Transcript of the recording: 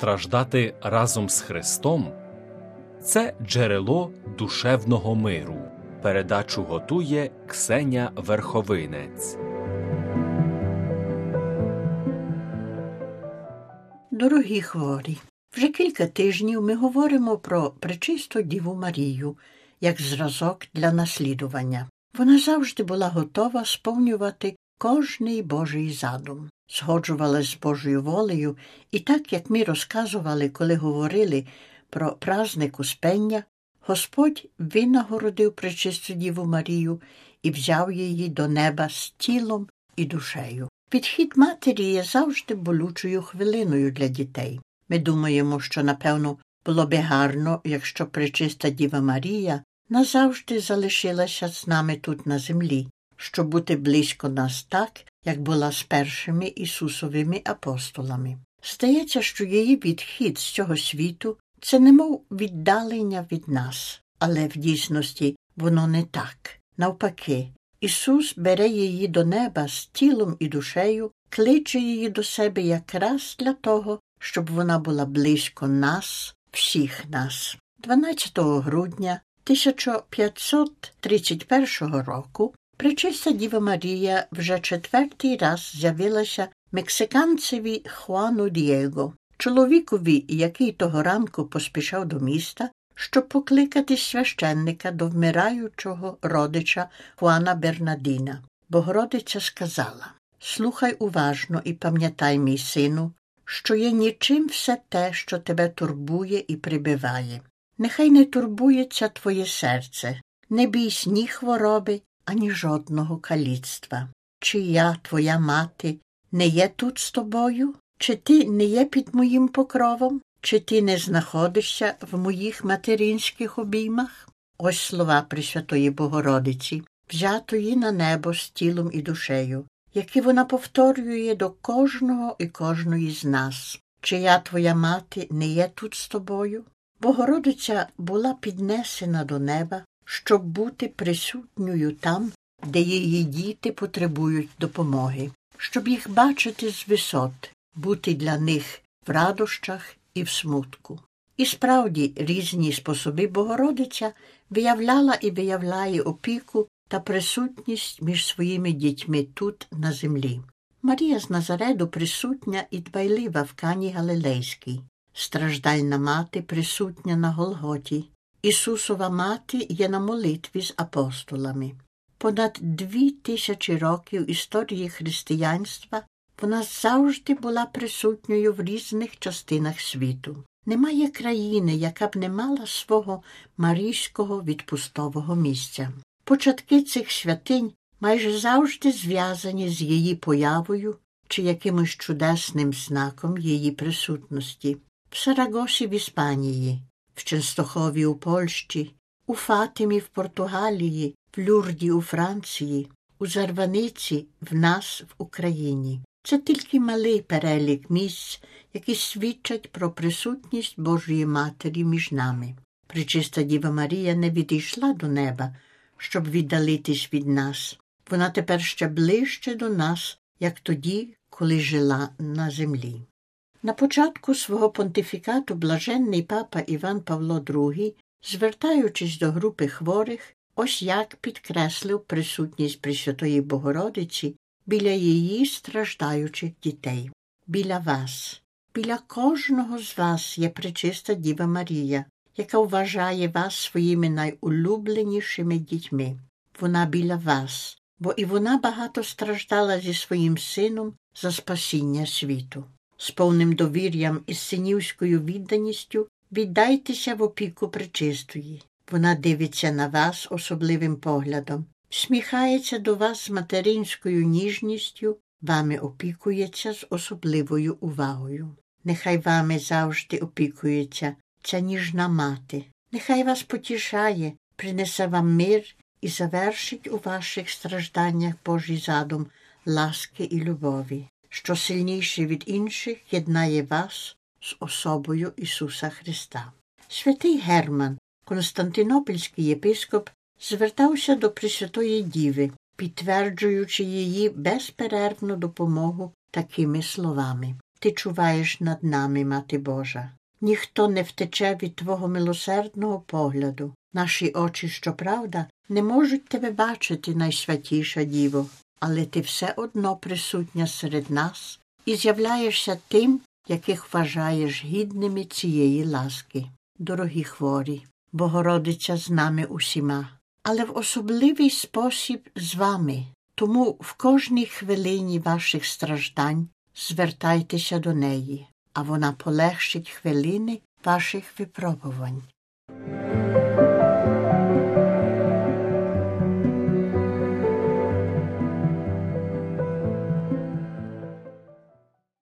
страждати разом з Христом – це джерело душевного миру. Передачу готує Ксеня Верховинець. Дорогі хворі, вже кілька тижнів ми говоримо про Пречисту Діву Марію як зразок для наслідування. Вона завжди була готова сповнювати кожний Божий задум, згоджувалась з Божою волею, і так, як ми розказували, коли говорили про праздник Успення, Господь винагородив Пречисту Діву Марію і взяв її до неба з тілом і душею. Підхід матері є завжди болючою хвилиною для дітей. Ми думаємо, що, напевно, було би гарно, якщо Пречиста Діва Марія назавжди залишилася з нами тут на землі, щоб бути близько нас так, як була з першими Ісусовими апостолами. Здається, що її відхід з цього світу – це немов віддалення від нас. Але в дійсності воно не так. Навпаки, Ісус бере її до неба з тілом і душею, кличе її до себе якраз для того, щоб вона була близько нас, всіх нас. 12 грудня 1531 року Пречиста Діва Марія вже четвертий раз з'явилася мексиканцеві Хуану Дієго, чоловікові, який того ранку поспішав до міста, щоб покликати священника до вмираючого родича Хуана Бернадіна. Богородиця сказала: «Слухай уважно і пам'ятай, мій сину, що є нічим все те, що тебе турбує і прибиває. Нехай не турбується твоє серце, не бійсь ні хвороби, ані жодного каліцтва. Чи я, твоя мати, не є тут з тобою? Чи ти не є під моїм покровом? Чи ти не знаходишся в моїх материнських обіймах?» Ось слова Пресвятої Богородиці, взятої на небо з тілом і душею, які вона повторює до кожного і кожної з нас. «Чи я, твоя мати, не є тут з тобою?» Богородиця була піднесена до неба, щоб бути присутньою там, де її діти потребують допомоги, щоб їх бачити з висот, бути для них в радощах і в смутку. І справді різні способи Богородиця виявляла і виявляє опіку та присутність між своїми дітьми тут, на землі. Марія з Назарету присутня і дбайлива в Кані Галилейській. Страждальна мати присутня на Голготі. Ісусова мати є на молитві з апостолами. Понад 2000 років історії християнства вона завжди була присутньою в різних частинах світу. Немає країни, яка б не мала свого марійського відпустового місця. Початки цих святинь майже завжди зв'язані з її появою чи якимось чудесним знаком її присутності. В Сарагосі в Іспанії, в Ченстохові у Польщі, у Фатимі в Португалії, в Люрді у Франції, у Зарваниці в нас в Україні. Це тільки малий перелік місць, які свідчать про присутність Божої Матері між нами. Пречиста Діва Марія не відійшла до неба, щоб віддалитись від нас. Вона тепер ще ближче до нас, як тоді, коли жила на землі. На початку свого понтифікату блаженний папа Іван Павло II, звертаючись до групи хворих, ось як підкреслив присутність Пресвятої Богородиці біля її страждаючих дітей. Біля вас, біля кожного з вас є Пречиста Діва Марія, яка вважає вас своїми найулюбленішими дітьми. Вона біля вас, бо і вона багато страждала зі своїм сином за спасіння світу. З повним довір'ям і синівською відданістю віддайтеся в опіку Пречистої. Вона дивиться на вас особливим поглядом, всміхається до вас з материнською ніжністю, вами опікується з особливою увагою. Нехай вами завжди опікується ця ніжна мати. Нехай вас потішає, принесе вам мир і завершить у ваших стражданнях Божий задум ласки і любові, що сильніше від інших єднає вас з особою Ісуса Христа. Святий Герман, константинопольський єпископ, звертався до Пресвятої Діви, підтверджуючи її безперервну допомогу такими словами. ти чуваєш над нами, Мати Божа. Ніхто не втече від Твого милосердного погляду. Наші очі, щоправда, не можуть Тебе бачити, найсвятіша Діво, але Ти все одно присутня серед нас і з'являєшся тим, яких вважаєш гідними цієї ласки. Дорогі хворі, Богородиця з нами усіма, але в особливий спосіб з вами. Тому в кожній хвилині ваших страждань звертайтеся до неї, а вона полегшить хвилини ваших випробувань.